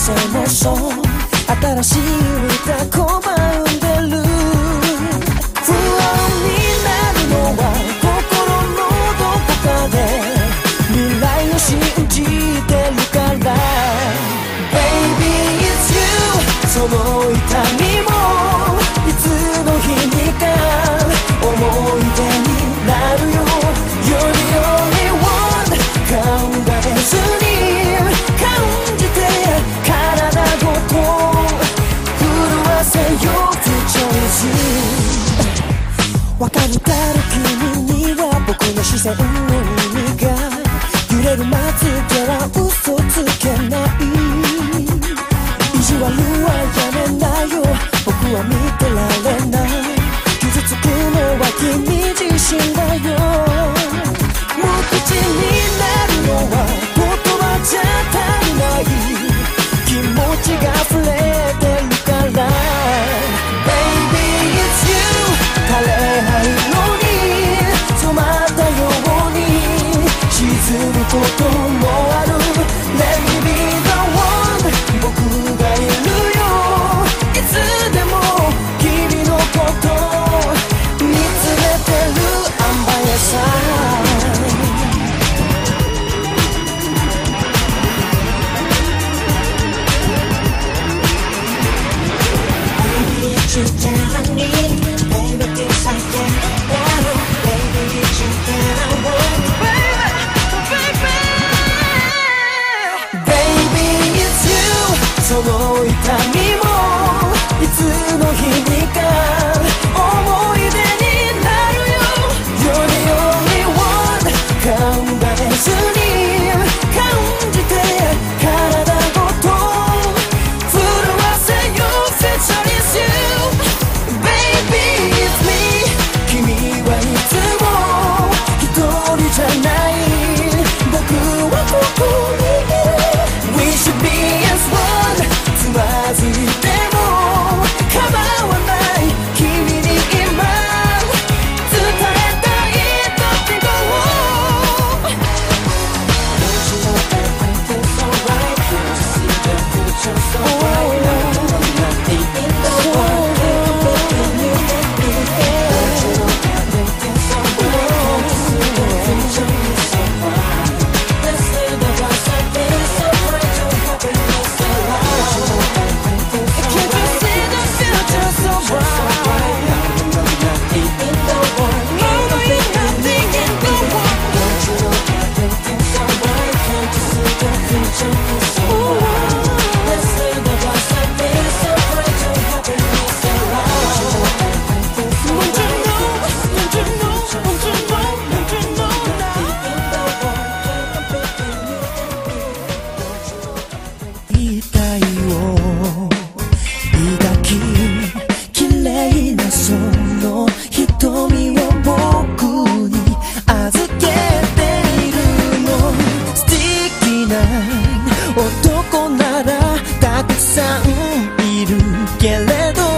せもそう新しい歌拒んでる。不安になるのは心のどこかで未来を信じてるから Baby it's you その痛みもいつの日にか思い出になるよ。 You're the only one 考えずに感じて体ごと震わせよう Choice わかるだろ君には僕の視線の意味が揺れるまつげは嘘つけない。意地悪はやめなよ僕は見てられない。傷つくのは君自身だよ。無口になるのは言葉じゃ足りない気持ちが溢れてるから Baby it's you 枯れ灰色に染まったように沈むこともある Let me be the one 僕がいるよいつでも君のこと見つめてるアンバイアさYou that I need, baby, this I can't bear. Baby, it's you that I want, baby, baby. Baby, it's you その痛みもいつの日にか思い出になるよ。 You're the only one 考えずに感じて体ごと震わせよう Future is youじゃない僕はここにいる We should be as one つまずいても構わない君に今伝えたい時が Don't you know everything's alright You see the future so bright I'm not the end of the world Everything you make me feel Don't you know everything's alright You see the future is so bright Let's live the rest of this so bright to happiness so loud Don't you know everything's alright Can't you see the future so bright I'm not the end of the world Mama, you're not the end of the world Don't you know everything's alright Can't you see the future is so bright Let's live the rest of this so bright to happiness so loud Don't you know everything's alright Don't you know, don't you know, don't you know, don't you know 遺体を抱き綺麗なその瞳を僕に預けているの素敵な男ならたくさんいるけれど